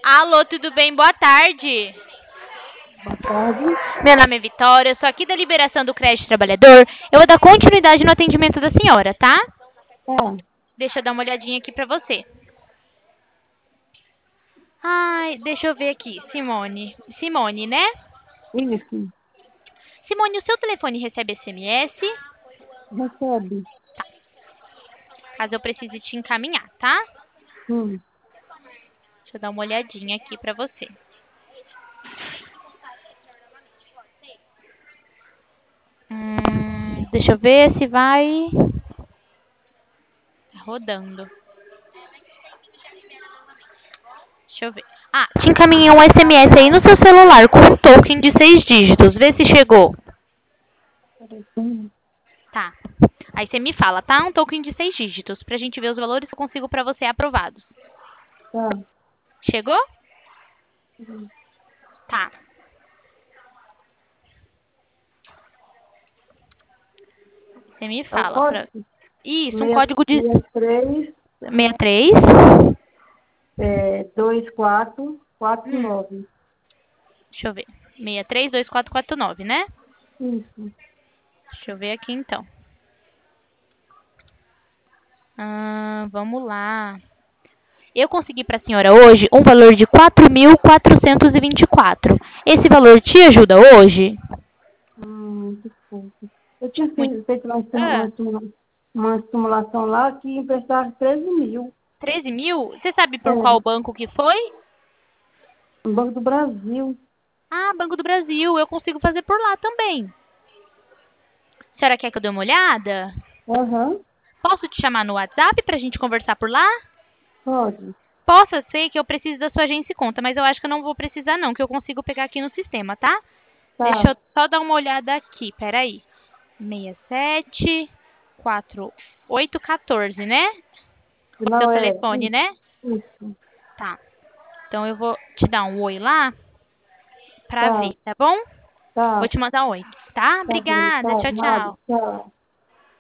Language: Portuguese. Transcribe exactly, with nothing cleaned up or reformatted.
Alô, tudo bem? Boa tarde. Boa tarde. Meu nome é Vitória, eu sou aqui da Liberação do Crédito Trabalhador. Eu vou dar continuidade no atendimento da senhora, tá? Tá, Deixa eu dar uma olhadinha aqui pra você. Ai, deixa eu ver aqui. Simone. Simone, né? isso, Simone, o seu telefone recebe S M S? recebe. Caso eu precise te encaminhar, tá? Hum, Deixa eu dar uma olhadinha aqui pra você. Hum, deixa eu ver se vai. Tá rodando. Deixa eu ver. Ah, te encaminhei um S M S aí no seu celular com um token de seis dígitos. Vê se chegou. aparecendo. Tá. Aí você me fala, tá? Um token de seis dígitos. Pra gente ver os valores que eu consigo pra você aprovados. Tá. Chegou? Hum. Tá. Você me É o fala. Pra... código? Isso, um Meia, código de meia três, sessenta e três. é, dois, quatro, quatro, Hum, nove. deixa eu ver. sessenta e três, vinte e quatro quarenta e nove, né? Isso. Deixa eu ver aqui então. Ah, vamos lá. Eu consegui para a senhora hoje um valor de quatro mil quatrocentos e vinte e quatro. Esse valor te ajuda hoje? Hum, muito pouco. Eu tinha Muito. fe- feito uma, estima- uma, Ah, estimula- uma simulação lá que emprestava treze mil. treze mil? Você sabe É, por qual banco que foi? no Banco do Brasil. Ah, Banco do Brasil. Eu consigo fazer por lá também. A senhora quer que eu dê uma olhada? Aham, Posso te chamar no WhatsApp para a gente conversar por lá? pode. Posso, ser que eu preciso da sua agência e conta, mas eu acho que eu não vou precisar não, que eu consigo pegar aqui no sistema, tá? Deixa Tá. eu só dar uma olhada aqui, peraí. seis sete quatro oito um quatro, né? O seu Não é. telefone, Isso. né? Isso. Tá. Então eu vou te dar um oi lá pra Tá, ver, tá bom? Vou tá. te mandar um oi, tá? Tá bem, Obrigada. tá. Tchau, Nada, tchau. tchau.